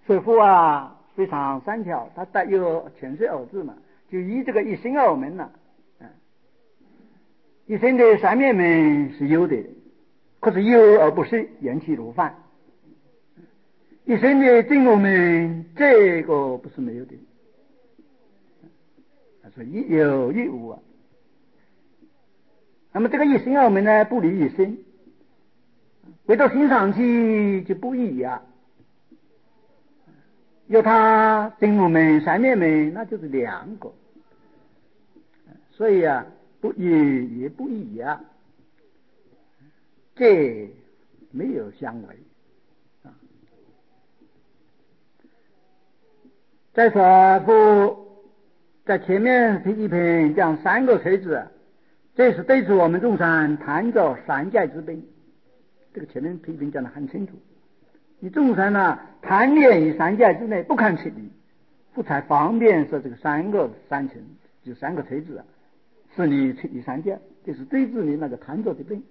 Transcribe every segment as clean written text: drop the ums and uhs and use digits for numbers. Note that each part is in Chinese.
水户啊，非常善巧，它带有潜水偶字嘛，就以这个一心二门了。一心的三面门是有的，可是有而不是缘起如幻。一心的正我门这个不是没有的，所以一有一无啊。那么这个一心二门呢，不离一心，回到心上去就不一呀。有它正我门、三面门，那就是两个，所以啊，不一也不一呀，这没有相违啊。再说在前面第一篇讲三个锤子，这是对治我们众生贪着三界之病。这个前面批评讲得很清楚，你众生呢贪恋于三界之内，不堪其离，不才方便说这个三个三尘，就三个锤子啊，是你出离三界，就是对治你那个贪着的病。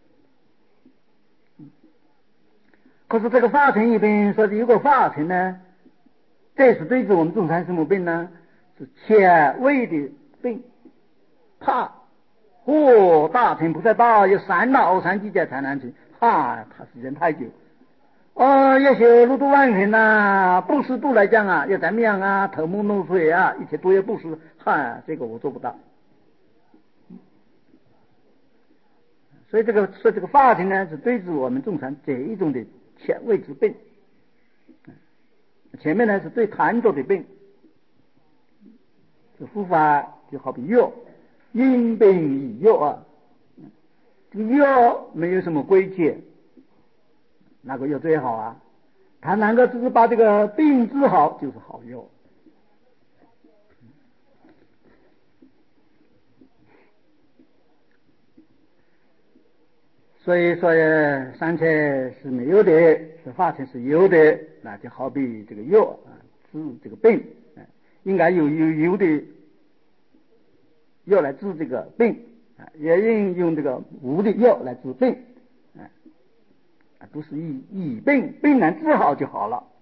可是这个法尘一边说的有个法尘呢，这是对治我们众生什么病呢？是前卫的病，怕大乘菩萨道有三大阿三季劫才能去，他时间太久。要修六度万行呐，布施度来讲啊，要怎么样啊？头目弄水啊，一切都要布施，这个我做不到。所以这个说这个法尘呢，是对治我们众生这一种的前卫之病。前面呢是对贪着的病，这护法就好比药，因病以药啊。这个药没有什么规矩，哪个药最好啊？他能够只是把这个病治好，就是好药。所以说三界是没有的，是法尘是有的，那就好比这个药啊，治这个病，应该有的药来治这个病，也应用这个无的药来治病，不是以病能治好就好了。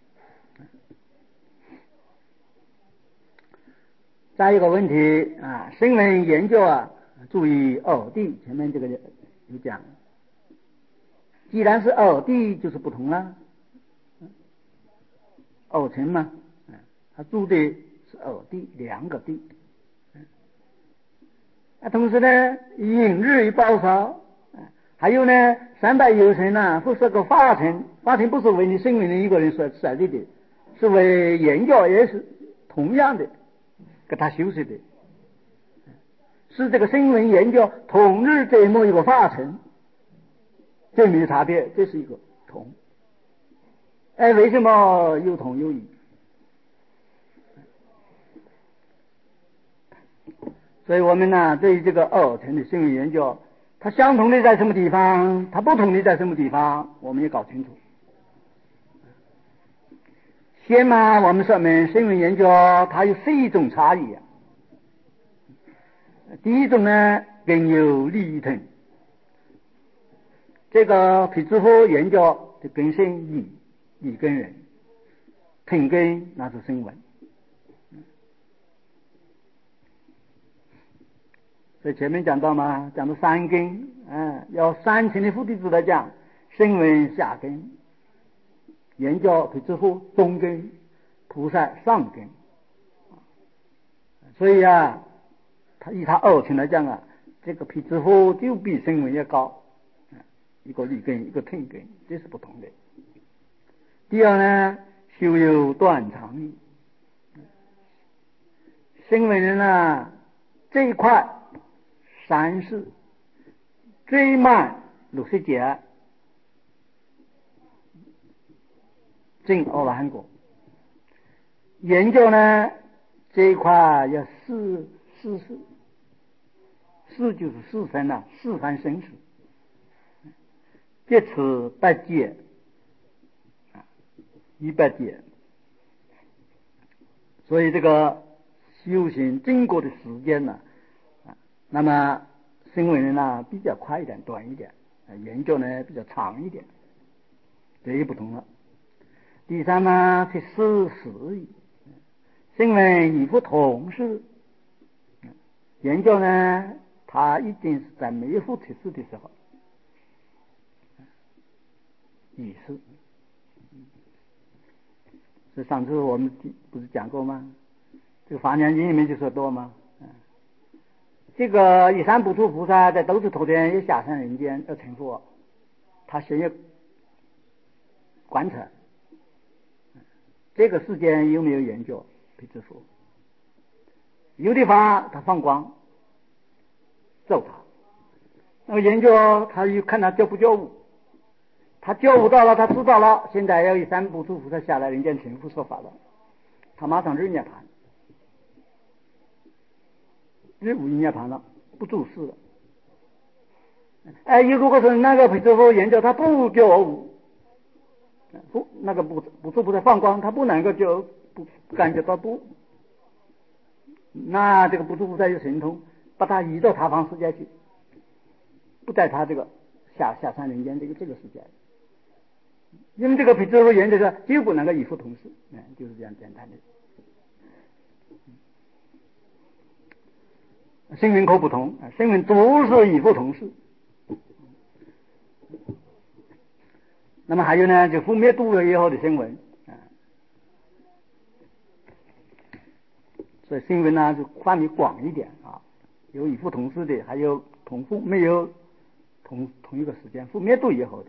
再一个问题啊，声闻研究啊，注意偶地，前面这个有讲，既然是偶地，就是不同了，偶尘嘛，他住的是偶地，两个地，同时呢，引日与报烧，还有呢，三百有尘呢，不是个法尘，法尘不是为你声闻的一个人所设立的，是为研究也是同样的，给他修饰的。是这个声闻研究同日这么一个法尘，这没有差别，这是一个同。为什么有同有异？所以我们呢，对于这个二层的声闻研究，它相同的在什么地方，它不同的在什么地方，我们也搞清楚。先嘛，我们说明声闻研究它有4种差异。第一种呢，根有利益藤，这个毗支佛研究的根生理根人，藤根那是声闻。所以前面讲到嘛，讲到三根，要三层的菩提子来讲，声闻下根，研究毗支佛中根，菩萨上根。所以啊，以他二层来讲啊，这个毗支佛就比声闻要高，一个利根，一个藤根，这是不同的。第二呢，修有断常义，声闻人呢这一块三世最慢60劫证阿罗汉果，研究呢这一块要四世，四就是四分了，四番生死，劫持8劫100劫，所以这个修行经过的时间呢，那么声闻人呢比较快一点，短一点，研究呢比较长一点，这也不同了。 第三嘛，去思事宜，新闻异乎同事。研究呢，它一定是在没有提示的时候，意思。是上次我们不是讲过吗？这个《华严经》里面就说多吗？这个一三不处菩萨在兜率陀天要下山人间要成佛，他先要观察这个世间有没有研究辟支佛，有的话他放光揍他，那么研究他又看他觉不觉悟，他觉悟到了，他知道了，现在要一三不处菩萨下来人间成佛说法了，他马上日涅盘，日无涅盘了，不住世了。如果是那个辟支佛研究他不觉悟，不那个不处菩萨放光，他不能够就不感觉到不，那这个不处菩萨有神通，把他移到他方世界去，不在他这个下山人间这个世界。因为这个辟支佛研究是就不能够与佛同事，就是这样简单的。声闻可不同，声闻都是与佛同事。那么还有呢，就覆灭度了以后的声闻，所以声闻呢就范围广一点啊，有与佛同事的，还有同覆没有同一个时间覆灭度以后的。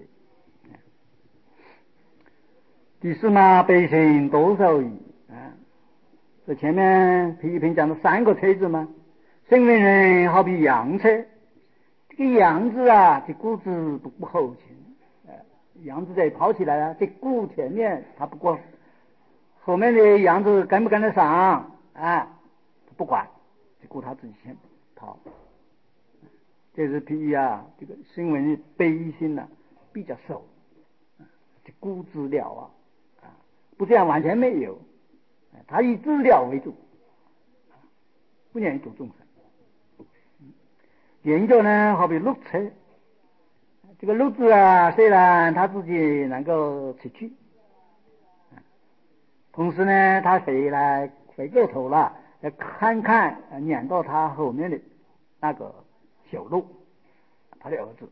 第四嘛，悲心多少矣这前面批评讲的三个车子嘛，声闻人好比羊车，这个羊子啊，这骨子不后勤，羊子在跑起来了，这骨前面他不过，后面的羊子跟不跟得上不管，这骨他自己先跑。这是比喻这个声闻的悲心比较瘦，这骨资料不这样完全没有，他以资料为主，不愿意度众生。研究呢，好比鹿车，这个鹿子虽然他自己能够骑去，同时呢，他回过头了，要看看撵到他后面的那个小鹿，他的儿子，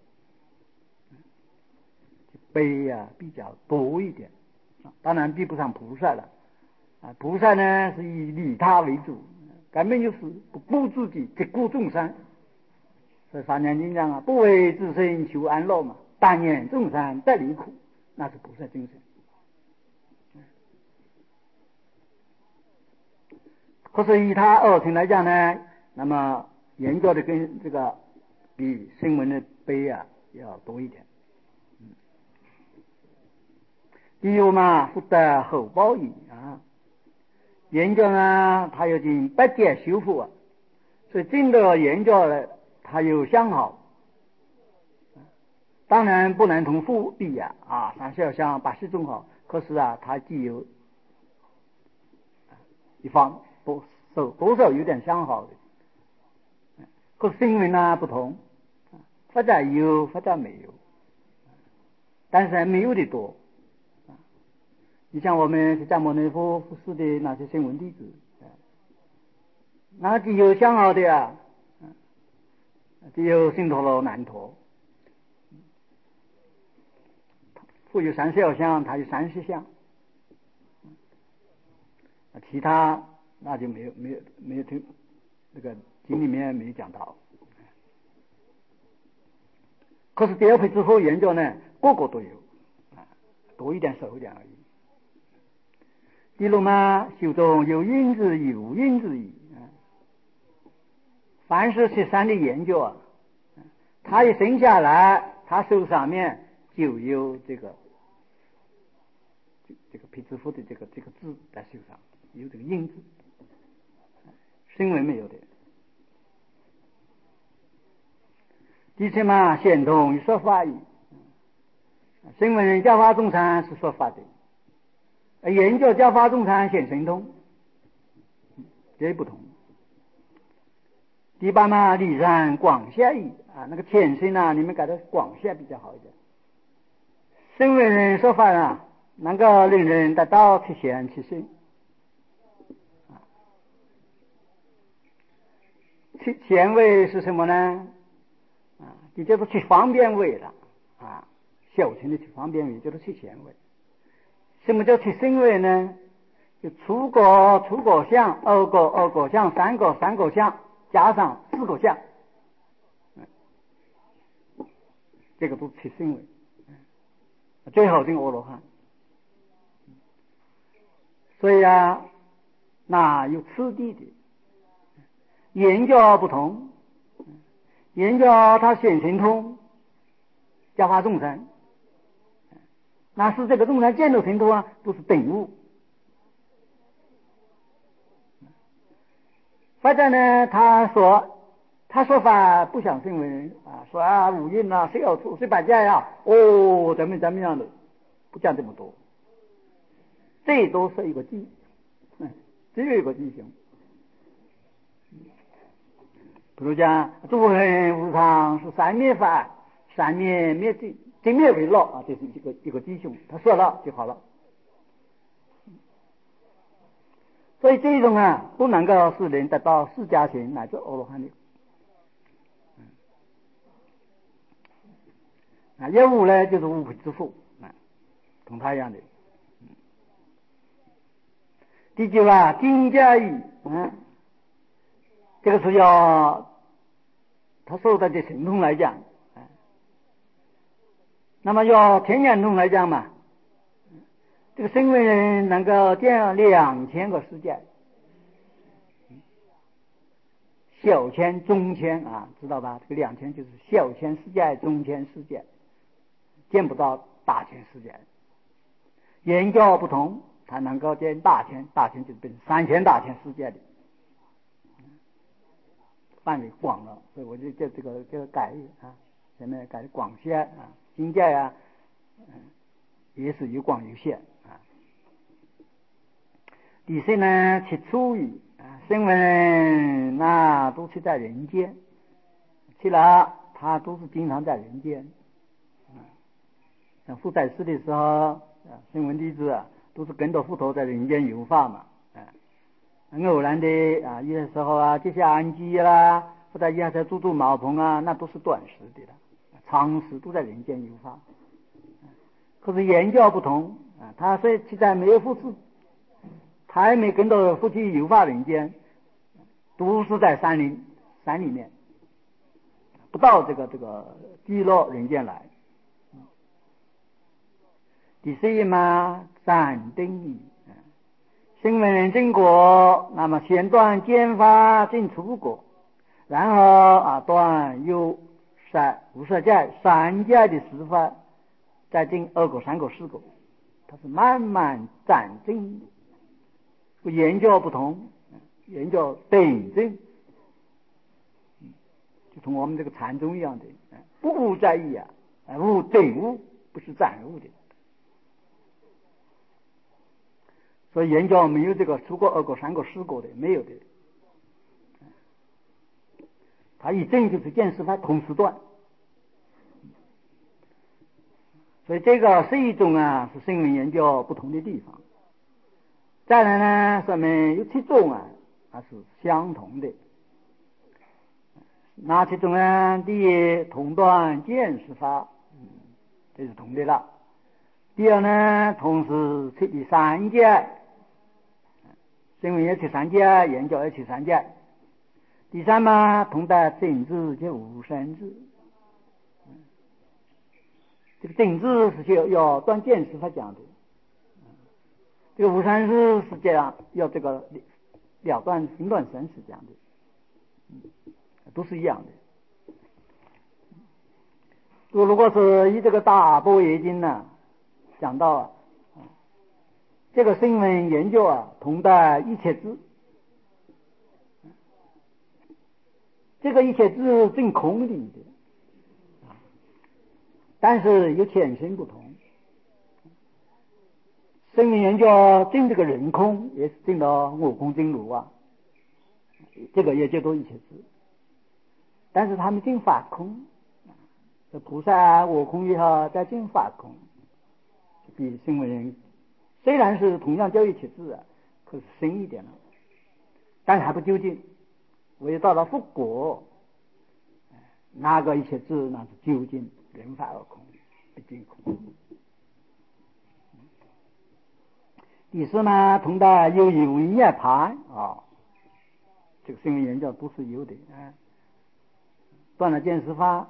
悲比较多一点，当然比不上菩萨了。菩萨呢是以利他为主，根本就是不顾自己，只顾众生。所以《华严经》讲不为自身求安乐嘛，但愿众生得离苦，那是菩萨精神。可是以他二乘来讲呢，那么研究的跟这个比声闻的悲要多一点。第六嘛，福德厚报矣研究呢，他要进八界修复所以经过研究了，他有相好，当然不能同复比三十二相八十种好，可是他既有一方多少有点相好的，可是声闻不同，或者有或者没有，但是没有的多。你像我们释迦牟尼佛服侍的那些声闻弟子，那既有相好的既有胜陀罗难陀，复有32相，他有30相，其他那就没有听这个经里面没有讲到。可是第二辟支佛研究呢，个个都有多一点少一点而已。第六嘛，修中有因之义无因之义凡是13的研究他一生下来，他手上面就有这个辟支佛的这个字在手上，有这个印字，声闻没有的。第七嘛，显通与说法义，声闻人教化众生是说法的，研究教化众生显神通，这不同。第八嘛，离山广下义那个浅深你们改的广下比较好一点。声闻人说法能够令人得到体现其心。去贤位是什么呢？也就是去方便位了小乘的去方便位就是去贤位。什么叫去心位呢？就初果相，二果相，三果相，加上四果相，这个都是去心位。最后进阿罗汉。所以那有次第的言教不同，言教它显神通，教化众生，那是这个众生见到神通都是顿悟。或者呢，他说法不想信为人说五蕴谁有出谁百家怎么样的，不讲这么多，最多是一个机，只有一个机行。比如讲诸恒无常是三灭法，三灭灭尽，尽灭为乐这是一个机行，他说了就好了。所以这种不能够使人得到释迦行乃至阿罗汉的。业务呢就是无悔之父同他一样的。第九精加语这个是要他受到的神通来讲那么要天眼通来讲嘛，这个声闻人能够见2000个世界，小千中千知道吧？这个2000就是小千世界中千世界，见不到大千世界。言教不同，他能够见大千就变成3000大千世界的范围广了。所以我就叫这个改前面改广些境界也是有广有限第四呢，其出于声闻人那都是在人间，去了他都是经常在人间像佛在世的时候声闻弟子都是跟着佛陀在人间游化嘛偶然的有些时候这些安居啦，或者一下在住茅棚那都是短时的了，长时都在人间游化。可是言教不同他虽在没有复制，他也没跟着夫妻游化人间，都是在山里面，不到这个低落人间来。第四一暂定语声闻人正果，那么先断见法正出果，然后断有无色界三界的十法，再进2果3果4果，它是慢慢暂定的。言教不同，言教等正，就同我们这个禅宗一样的不悟在意悟等悟，不是暂悟的。所以言教没有这个出过2果3果4果的，没有的。他一证就是见识法同时断，所以这个是一种是声闻言教不同的地方。再来呢，上面有7种它是相同的。哪7种呢？第一，同断见识法，这是同的了。第二呢，同时出第三界，声闻也出三界，言教也出三界。第三同得正知及无生智。这个正知是要断见识法讲的，这个无生智是这样要这个了断分断生死讲的，都是一样的。如果是以这个大般若经讲到这个声闻研究同得一切智，这个一切智正空理的但是有浅深不同。声闻研究证这个人空，也是证到我空真如这个也叫做一切智。但是他们证法空，这菩萨我空也好，在证法空，比声闻人虽然是同样叫一切字啊，可是深一点了，但还不究竟。为到了复果，那个一切字那是究竟，人法而空，不尽空。第四呢，同的有义无涅槃啊，这个声闻缘教都是有的啊。断了见识法，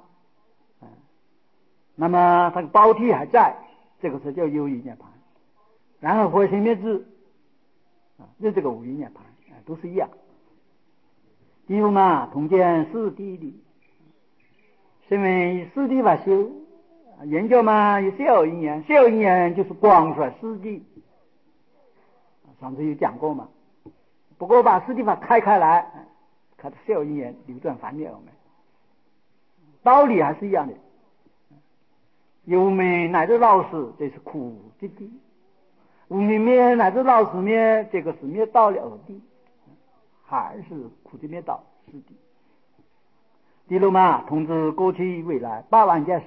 那么它的包体还在，这个是叫有义涅槃。然后火星灭智啊，就这个无义涅槃啊，都是一样。第五嘛，同见四谛理，声闻以四谛法修，研究嘛以小因缘，小因缘就是广说四谛。上次有讲过嘛，不过把四谛法开来，看到小因缘流转凡灭而没，道理还是一样的。有门乃至老死，这是苦的谛；无明灭乃至老死灭，这个是灭道了谛，还是苦的灭道是谛。第六嘛，通知过去未来8万件事。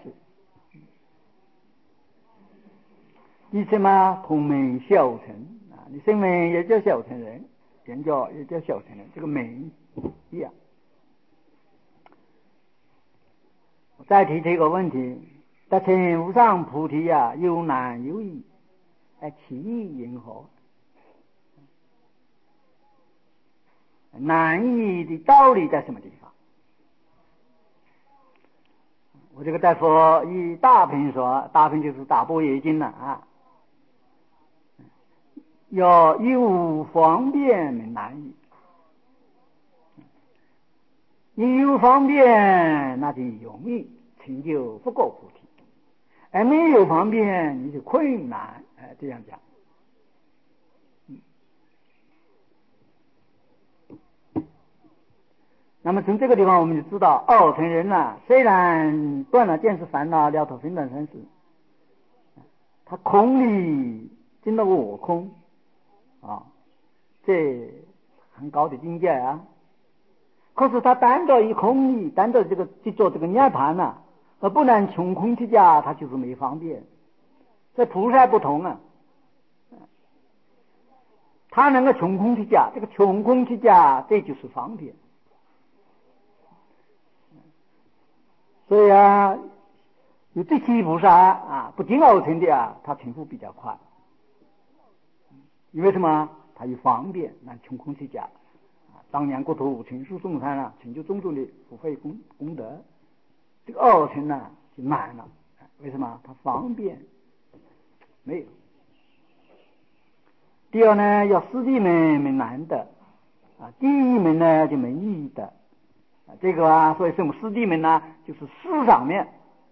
第七嘛，同门小乘啊，你声闻也叫小乘人，研究也叫小乘人，这个门一样。我再提这个问题，得成无上菩提啊，有难有易，其意因何？难易的道理在什么地方？我这个大夫以大品说，大品就是大般若经了啊。要有方便没难易，你有方便那就容易成就不过菩提，而没有方便你就困难，这样讲。那么从这个地方我们就知道，二乘人啊，虽然断了见识烦恼，了脱分段生死，他空里进了我空啊，这很高的境界啊。可是他单着一空里，单着这个去做这个涅槃呢，而不能穷空出家，他就是没方便。这菩萨不同啊，他能够穷空出家，这个穷空出家这就是方便。所以啊，有这些菩萨啊，不进二乘的啊，他成佛比较快。因为什么？他有方便，能穷空出家。当年国土成就众生啊，成就种种的福慧功德。这个二乘呢就难了，为什么？他方便没有。第二呢，要四谛门没难的啊，第一门呢就没易的啊，这个啊，所以什么四谛门呢？就是事上面，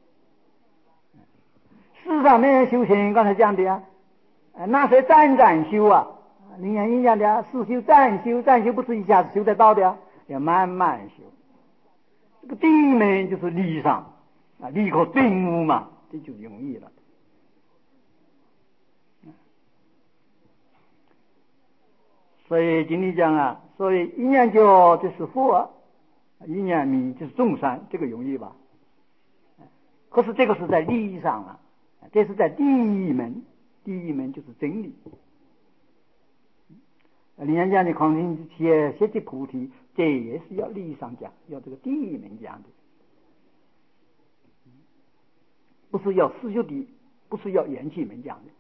事上面修行，刚才讲的啊，那是暂修啊。灵岩印讲的是修暂修，暂修不是一下子修得到的，要慢慢修。这个第一门就是理上啊，立刻顿悟嘛，这就容易了。所以经里讲啊，所以一念教就是佛，一念名就是众生，这个容易吧？可是这个是在理上啊，这是在第一门，第一门就是真理。灵岩讲的狂心之切切即菩提，这也是要理上讲，要这个第一门讲的，不是要四修谛，不是要缘起门讲的。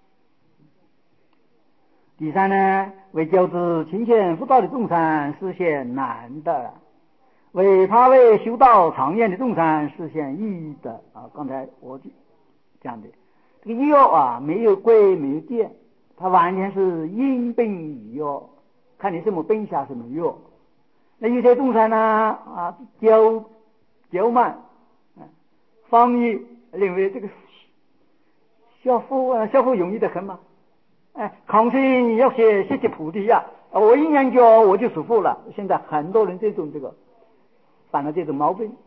第三呢，为教之勤俭辅导的众生实现难的，为他为修道长远的众生实现易的啊。刚才我讲的这个药啊，没有贵没有贱，它完全是因病与药，看你什么病下什么药。那有些众生呢啊，骄慢，方义认为这个消福容易得很嘛。康生要学习菩提呀，我一研究我就舒服了。现在很多人这个犯了这种毛病，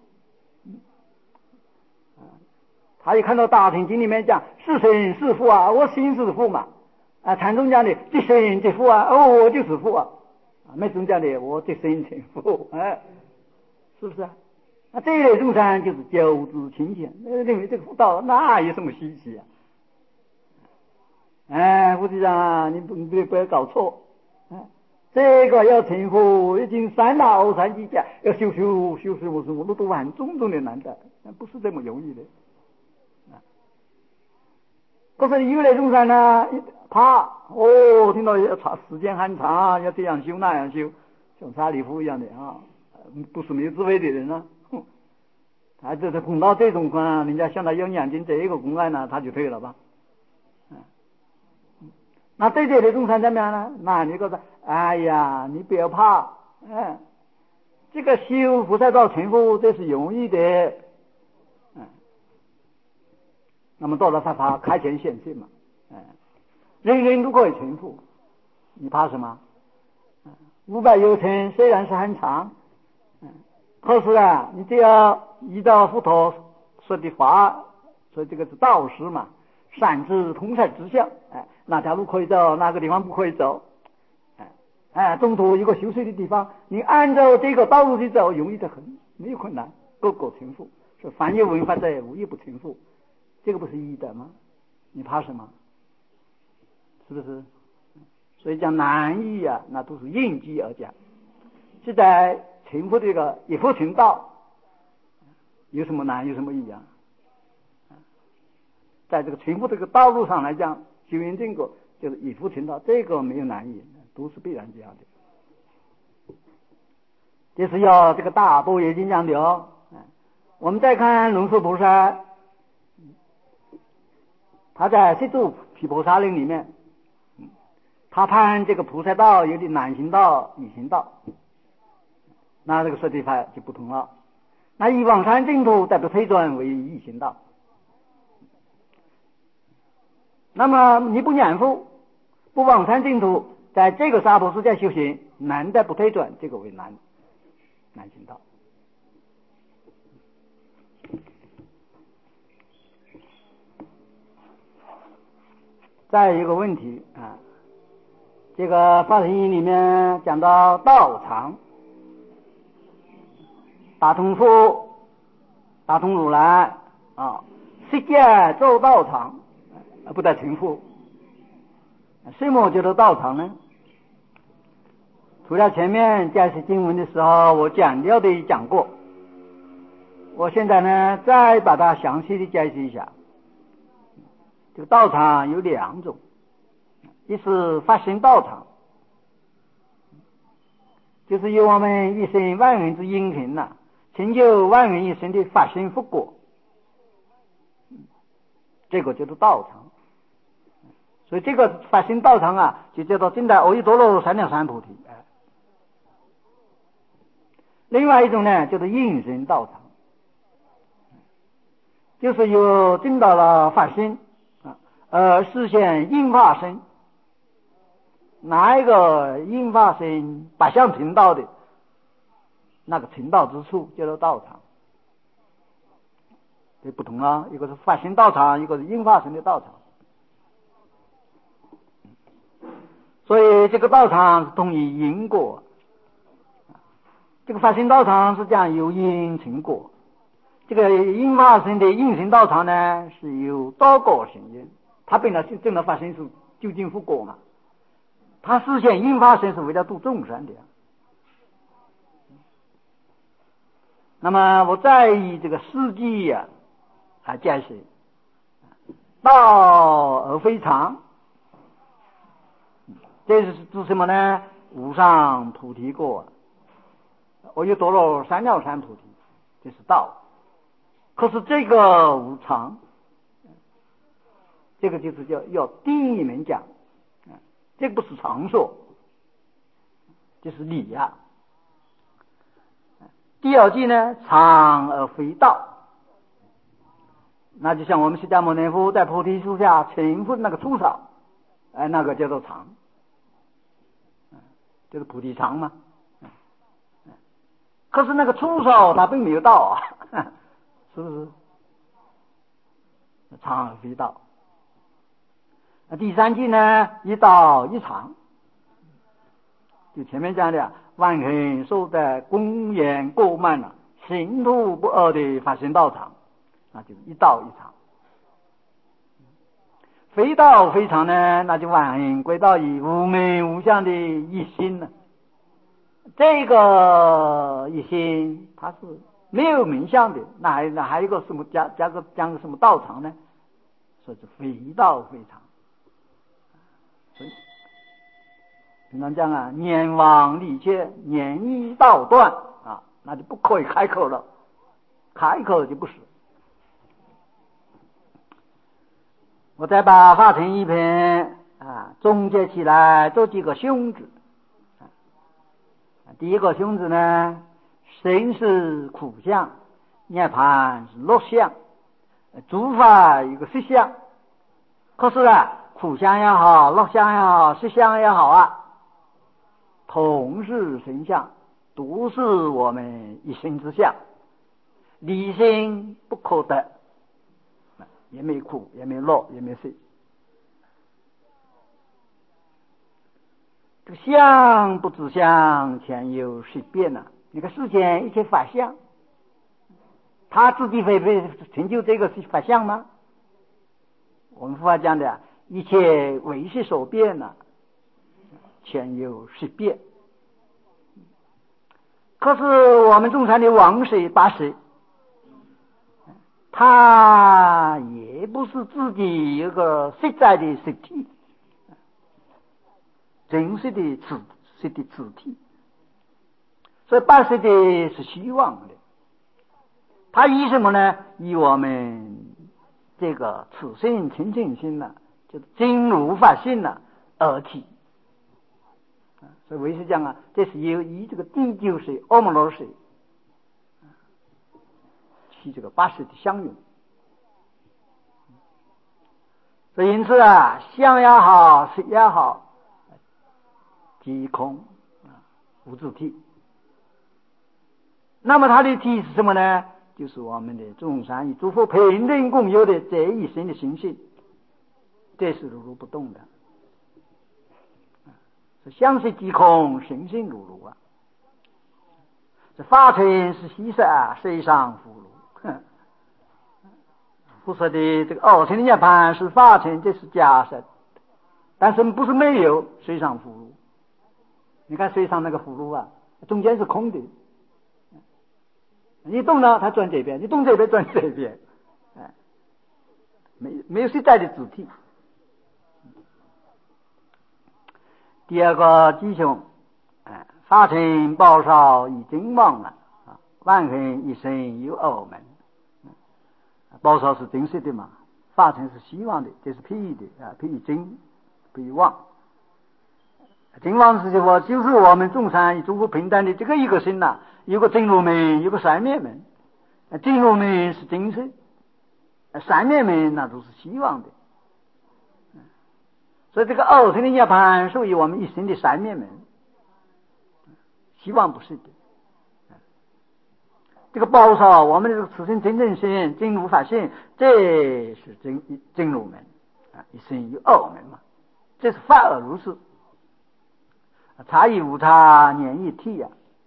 他一看到大乘经里面讲是生是福啊，我心是福嘛，禅宗讲的这生这福啊，我就是福啊，没宗讲的我这生成福，是不是啊？这一类众生就是教之勤俭，认为这个福道那有什么稀奇啊？ 副局长啊，你不要搞错，这个要成佛已经三劳三计家，要修什么路都很种的难的，不是这么容易的。可是有那种人呢，怕听到要时间很长，要这样修那样修，像沙里夫一样的不是没有智慧的人呢。他就是碰到这种人家向他要两斤这个公案呢，他就退了吧。那对这种人怎么样呢？那你告诉哎呀，你不要怕，这个修菩萨道成佛这是容易的，那么到了他开前显现嘛，人人都可以成佛，你怕什么？500有成虽然是很长，可是你只要依照佛陀说的话，所以这个是道师嘛，善知通才之相，哪条路可以走，哪个地方不可以走，中途一个休息的地方，你按照这个道路去走，容易得很，没有困难，个个成佛。说凡有闻法者，无一不成佛，这个不是一的吗？你怕什么？是不是？所以讲难易那都是应机而讲。是在成佛这个一佛成道，有什么难，有什么易啊？在这个成佛这个道路上来讲，修行正果就是一佛成道，这个没有难易，都是必然这样的。这是要这个大般若经讲的我们再看龙树菩萨，他在十住毗婆沙论里面，他判这个菩萨道有的难行道、易行道，那这个说的法就不同了。那以往生净土再不推转为易行道。那么你不念佛，不往生净土，在这个娑婆世界修行，难的不推转，这个为难行道。再一个问题这个法身经里面讲到道场，大通佛、大通如来世界做道场，不得成佛。什么叫做道场呢？除了前面解释经文的时候我简要的讲过，我现在呢再把它详细的解释一下。这个道场有2种，一是法身道场，就是由我们一生万人之因行成就万人一生的法身佛果，这个叫做道场。所以这个法身道场就叫做正在阿耨多罗三藐三菩提。另外一种呢叫做应身道场，就是有证到了法身实现应化身，哪一个应化身8相成道的那个成道之处叫做道场。这不同了，一个是法身道场，一个是应化身的道场。所以这个道场是同于因果，这个法身道场是讲由因成果，这个应化身的应身道场呢是由多果成因。他本来证了法身是究竟佛果嘛，他实现应化身是为了度众生的。那么我再以这个事迹来解释，道而非常，这是指什么呢？无上菩提果，阿耨多罗三藐三菩提，这是道。可是这个无常，这个就是要第一门讲，这个不是常说，这是理第二句呢，常而非道，那就像我们释迦牟尼佛在菩提树下成佛那个初草，那个叫做常，就是菩提常嘛。可是那个初草它并没有道是不是？常而非道。第3句呢，一道一常，就前面讲的万恒寿的公演过慢行途不二的法身道场，那就是一道一常。 非道非常呢，那就万行归道于无名无相的一心了。这个一心它是没有名相的，那还有一个什么讲个什么道场呢？说是非道非常。所以平常讲啊，念往理切，念一道断啊，那就不可以开口了，开口就不是。我再把法成一篇总结起来做几个凶字。第一个凶字呢，生是苦相，涅槃是乐相，诸法有个实相。可是苦相也好，乐相也好，实相也好同是生相，都是我们一心之相，离心不可得，也没苦，也没乐，也没实。这个相不知相，前有谁变呢？你看世间一切法相，他自己会不会成就这个法相吗？我们佛法讲的一切为识所变前有谁变？可是我们众禅的王谁八谁，他也不是自己有个实在的实体，真实的实体，所以八识的是虚妄的。他以什么呢？以我们这个此心清净心就是真如法性而起。所以为师讲这是以这个第九识阿摩罗识起这个八识的相应。所以因此相也好，识也好，即空无自体。那么它的体是什么呢？就是我们的众善与诸佛平等共有的这一生的心性，这是如如不动的。相是即空，心性如如这法尘是虚实世上浮如。佛说的这个二乘的涅槃是法尘，这是假实，但是不是没有水上浮如。你看水上那个浮如中间是空的，你动呢它转这边，你动这边转这边，没有实在的主体。第二个吉凶，法尘报少以真妄万恒一生有二门。报少是真实的嘛，法尘是虚妄的，这是譬喻的譬喻真，譬喻妄。真妄是什么？就是我们众善与诸佛平等的这个一个心有个真如门，有个三灭门。真如门是真实，三灭门那都是虚妄的。所以这个二乘的涅槃属于我们一生的三灭门，虚妄不是的。这个报少，我们这个此生真正心，真如法性，这是真如门一生有二门嘛，这是法尔如是，差异无他，念一体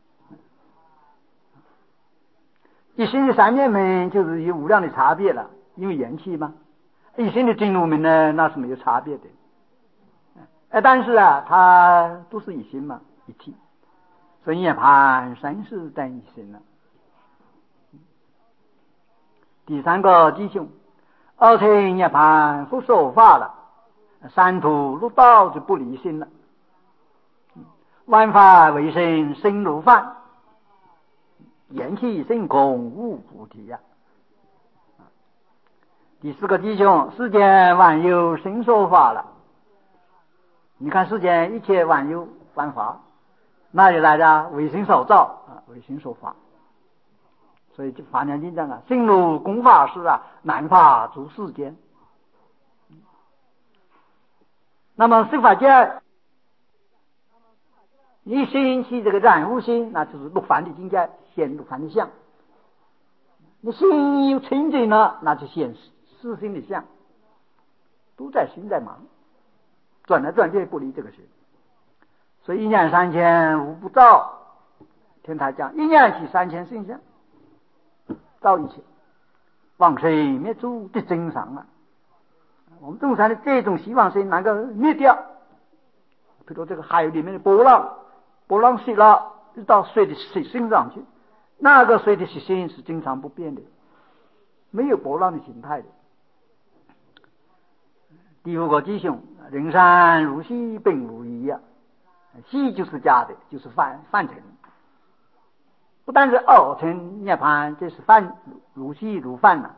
一生的三灭门就是有无量的差别了，因为缘起嘛。一生的真如门呢，那是没有差别的。但是它都是一心嘛，一体，所以涅槃生死等一心第三个吉凶，二乘涅槃不受法了，三途入道就不离心了。万法为生，生如幻，缘起生空，无菩提第四个吉凶，世间万有生受法了。你看世间一切万有万法，哪里来的？为心所造为心所法。所以就法华经讲心如工法师难法诸世间。那么十法界一心起这个染污心，那就是入凡的境界，现入凡的相。你心有清净了，那就现实心的相，都在心在忙，转来转去不离这个心。所以一念三千无不造，听他讲一念起三千圣相，造一切往生灭诸的真常我们中山的这种希望是能够灭掉。比如这个海里面的波浪洗了到水的习性上去，那个水的习性是经常不变的，没有波浪的形态的。第五个弟兄，人生如戏并无疑啊，戏就是假的，就是凡尘。不但是二乘涅槃，这是如戏如幻了。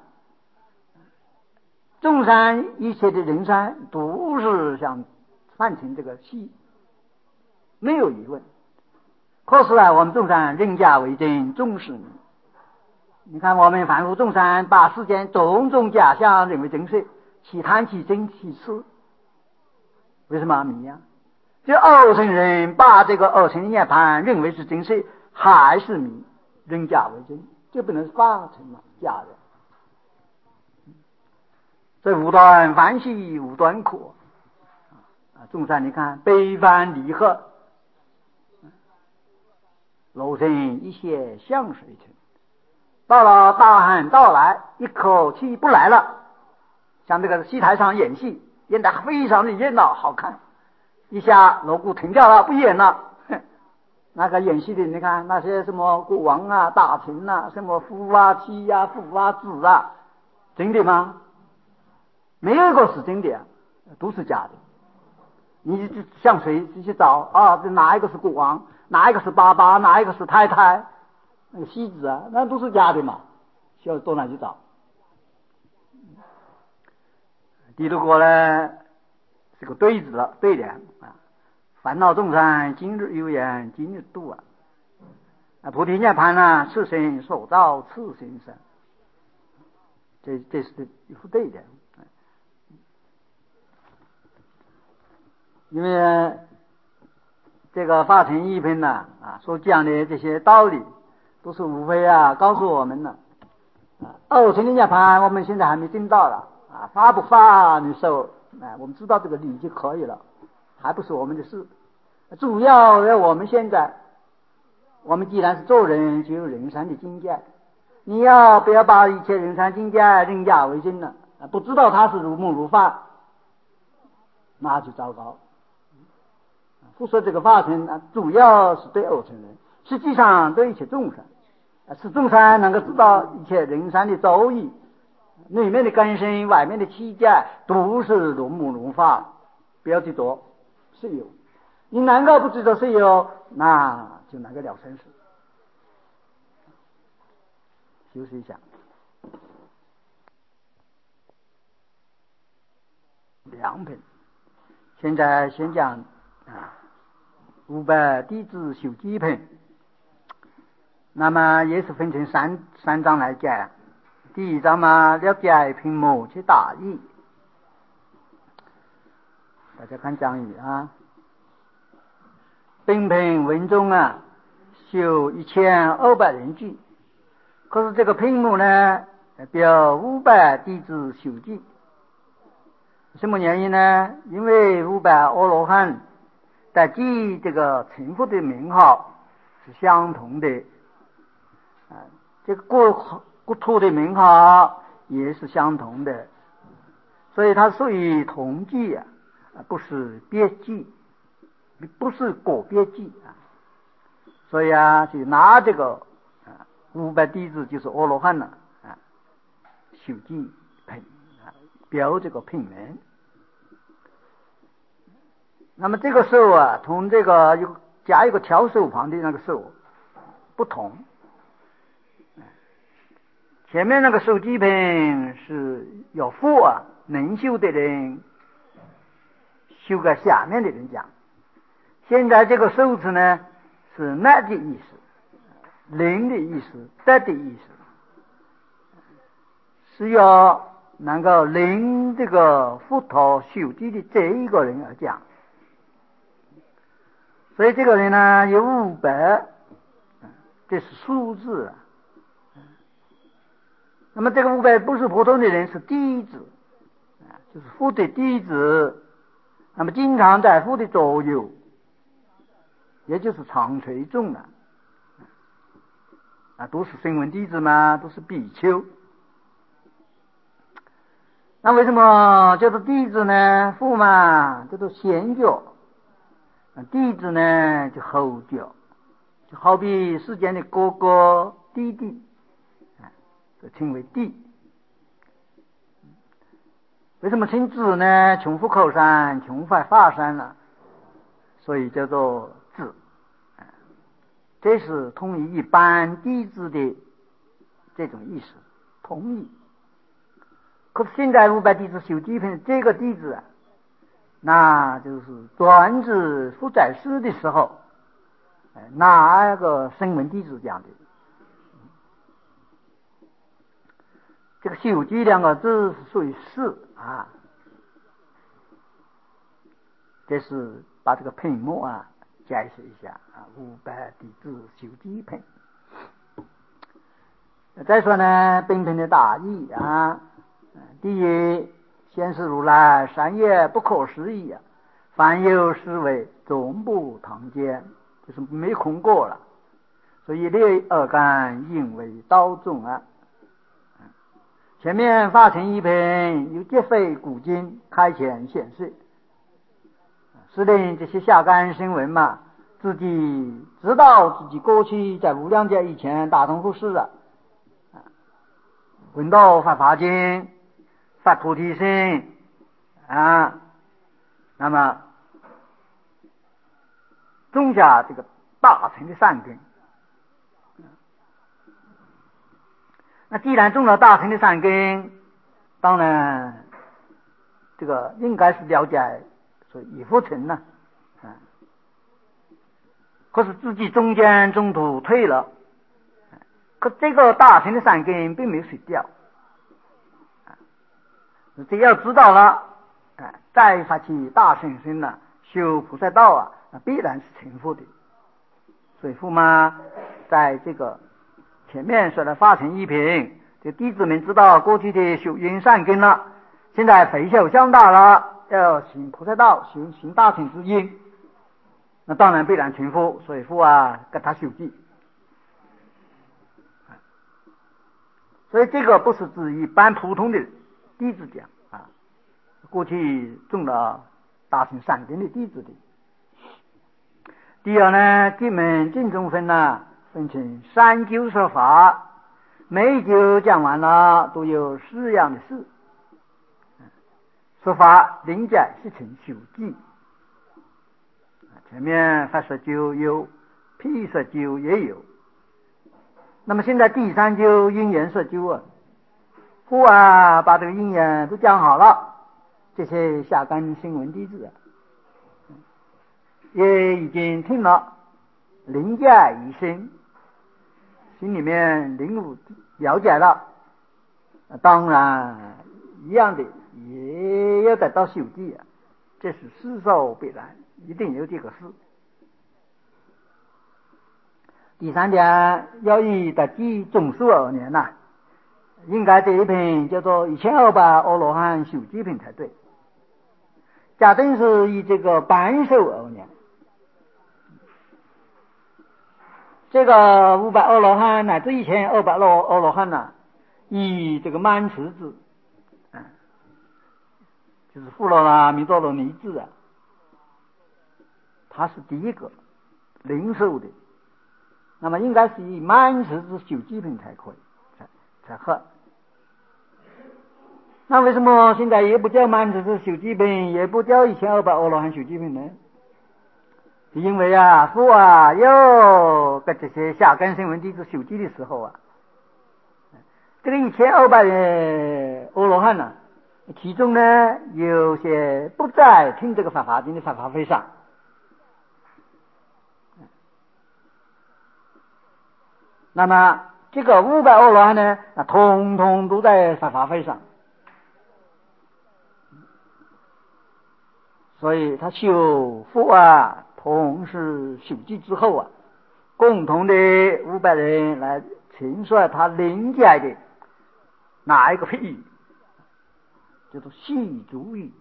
众生一切的人生都是像凡尘这个戏，没有疑问。可是啊，我们众生人假为真，重视你。你看我们凡夫众生把世间种种假象认为真实，其贪其真其痴，为什么迷呀？这二乘人把这个二乘涅槃认为是真实，还是迷，人假为真，这不能是法尘嘛，假的。这无端欢喜无端苦啊！众生你看悲欢离合，楼层一泻向水沉，到了大旱到来，一口气不来了，像这个戏台上演戏，演得非常的热闹好看，一下锣鼓停掉了，不演了。那个演戏的你看那些什么国王啊大臣啊，什么夫啊妻啊父啊子啊，真的吗？没有一个是真的啊，都是假的。你向谁去找啊？这哪一个是国王，哪一个是爸爸，哪一个是太太，那个戏子啊，那都是假的嘛，需要到哪去找？第六个呢是个对子了，对联啊，烦恼众生今日有缘今日度啊，菩提涅槃呢，是身所造次心生，这是一副对联。因为这个法尘一品呢所讲的这些道理，都是无非告诉我们呢二乘的涅槃我们现在还没证到了发不发你受我们知道这个理就可以了，还不是我们的事。主要我们现在，我们既然是做人，就有人生的境界，你要不要把一切人生境界人假为真呢？不知道它是如梦如幻，那就糟糕。不说这个法尘主要是对二乘人，实际上对一切众生，使众生能够知道一切人生的遭遇，里面的根深，外面的器界，都是如梦如幻，不要执着是有。你能够不执着是有，那就能够了生死。休息一下。两品，现在先讲500弟子修基品，那么也是分成三章来讲。第一章嘛，了解品目其大意。大家看讲义本品文中修1200人句，可是这个品目呢标500弟子修记。什么原因呢？因为500阿罗汉在记这个成佛的名号是相同的这个国土的名号也是相同的，所以它属于同记不是别记，不是个别记所以就拿这个500弟子就是阿罗汉修记品标这个品名。那么这个受同这个加一个调手旁的那个受不同。前面那个受记品是有佛能修的人修给下面的人讲，现在这个受字呢是那的意思，灵的意思，德的意思，是要能够领这个佛陀修记的这一个人而讲。所以这个人呢有500，这是数字那么这个500不是普通的人，是弟子就是佛的弟子，那么经常在佛的左右，也就是常随众都是声闻弟子嘛，都是比丘。 那为什么叫做弟子呢？父嘛叫做先脚，弟子呢就后脚，就好比世间的哥哥弟弟，就称为弟。为什么称子呢？穷富口山，穷怀法山了，所以叫做子。这是同于一般弟子的这种意思，同意。可是现在500弟子修基品这个弟子啊，那就是专指负载师的时候，哪个声闻弟子讲的？这个修基两个字是属于士啊，这是把这个品目啊解释一下啊，500弟子修基品。再说呢，本品的大意啊，第一，先是如来善业不可思议啊，凡有是为总不堂见，就是没空过了，所以列二干应为道众啊。前面法成一品有劫非古今开前显示，是令这些下干声闻嘛，自己知道自己过去在无量劫以前大同不是了，闻到发华经，发菩提心啊，那么种下这个大乘的善根。那既然种了大乘的善根，当然这个应该是了解所以已复成了，可是自己中间中途退了，可这个大乘的善根并没有死掉，只要知道了，再发起大乘心了，修菩萨道啊，那必然是成佛的。所以父妈在这个前面说的法成一品，这弟子们知道过去的修因善根了，现在回修向大了，要行菩萨道，行大乘之因，那当然必然成佛。所以父啊给他修记。所以这个不是指一般普通的弟子讲啊，过去种了大乘善根的弟子的。第二呢，进门净中分呢，分成3究说法，每一究讲完了都有4样的事。说法临解是成修记，前面法说究有，辟说究也有。那么现在第3究因缘说究啊，父啊把这个因缘都讲好了，这些下干声闻弟子啊，也已经听了，临解于心，心里面领悟了解了，当然一样的也要得到修记啊，这是事受必然，一定有这个事。第3点，要以得记总数2年呐，应该这一品叫做1200阿罗汉修记品才对。假定是以这个半寿2年，这个500阿罗汉乃至1200阿罗汉呐，以这个满持制，就是富罗那弥多罗尼制啊，他是第一个零寿的，那么应该是以满持制修记品才可以，才合。那为什么现在也不叫满持制修记品，也不叫1200阿罗汉修记品呢？因为啊，父啊要给这些下根声闻弟子修记的时候啊，这个1200阿罗汉呢，其中呢有些不在听这个法华经的法华会上，那么这个500阿罗汉呢，统统都在法华会上，所以他修复啊，同时修记之后啊，共同的500人来陈述他临解的哪一个譬喻，叫做细足语，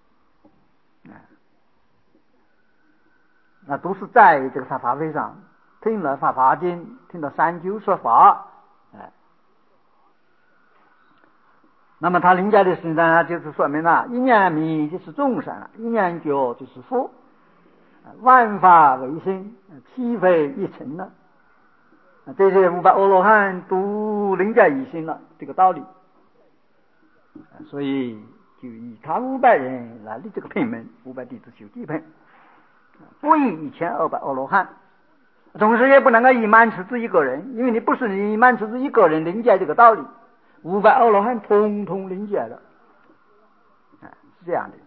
那都是在这个法华会上听了法华经，听了3究说法， 那么他临界的时呢，就是说明了一念迷就是众生，一念觉就是佛，万法唯心，七非一尘了。这些500阿罗汉都临界一心了，这个道理。所以就以他500人来立这个品门，500弟子修地品，不以1200阿罗汉。同时也不能够以满持之一个人，因为你不是你满持之一个人临界这个道理，500阿罗汉通通临界了，是这样的。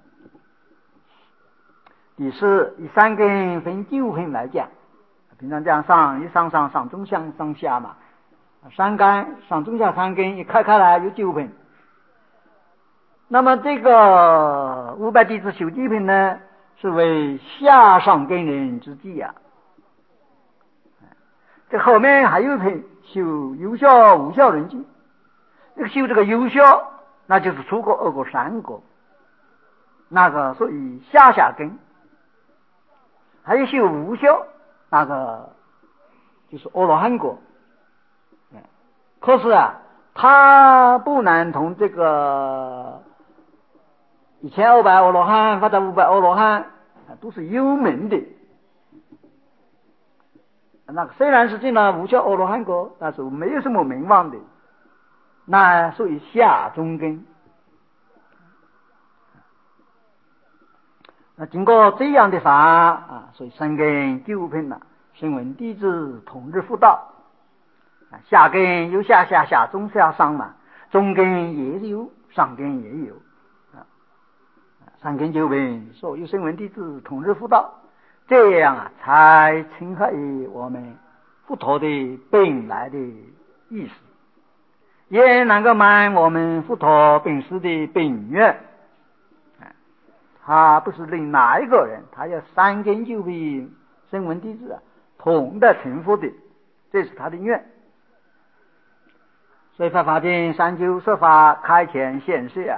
第四，以三根分9品来讲，平常讲上中下上下嘛，三根上中下三根一开来有9品。那么这个500弟子修地品呢，是为下上根人之计啊。这后面还有一品修有效无效人际，这个修这个有效，那就是初果、二果、三果，那个属于下根；还有修无效，那个就是阿罗汉果。可是啊，他不能同这个1200阿罗汉或者500阿罗汉都是有名的。那个虽然是进了无效阿罗汉果，但是没有什么名望的，那属于下中根。那经过这样的法所以三根9品了，声闻弟子同日复道。下根有下中下上嘛，中根也有，上根也有三根9品，所有声闻弟子同日复道。这样才称合于我们佛陀的本来的意思，也能够满我们佛陀本师的本愿。他不是令哪一个人，他要三根9品声闻弟子同的成佛的，这是他的愿。所以法经39说法开前显示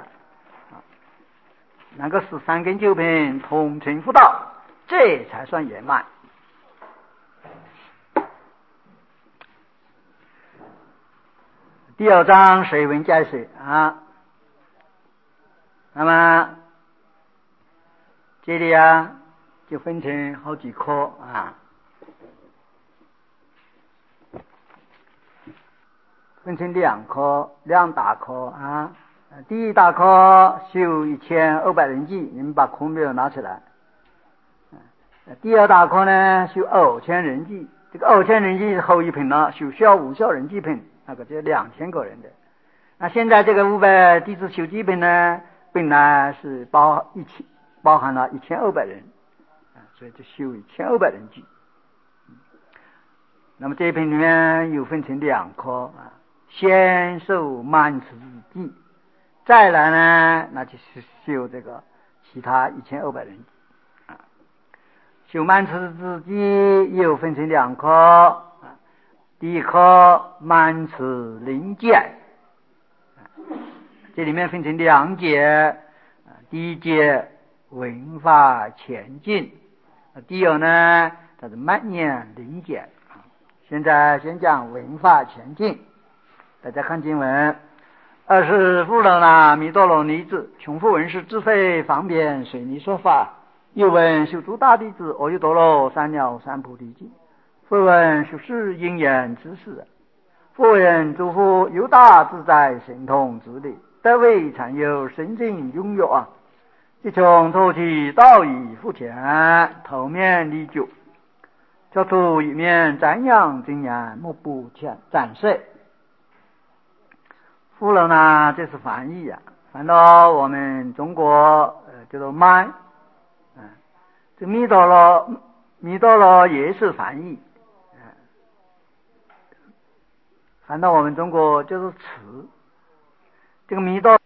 能够使三根9品同成佛道，这才算圆满。第2章水文解释那么这里就分成好几科分成2大科第一大科修1200人计，你们把科目拿起来。第2大科呢修2000人计，这个2000人计是后一品了，修效无效人计品，那个就2000个人的。那现在这个500弟子修地品呢，本来是包含了1200人所以就修1200人计。那么这一品里面又分成2科先受满持之计，再来呢那就是修这个其他1200人计修满持之计又分成2科第一科满持临界这里面分成2节第一节文法前进，第二呢它是慢念临界现在先讲文法前进。大家看经文二是富楼那弥多罗尼子穷富文士自费方便随你说法，又闻修诸大弟子阿耨多罗三藐三菩提经，复闻修是因缘之事，复闻诸佛有大自在神通之力，得为常有神经拥有即从头起道以复前头面立久，教出一面瞻仰经验目不展示。富楼呢这是翻译翻到我们中国叫做慢这弥多罗也是翻译翻到我们中国就是词，这个弥多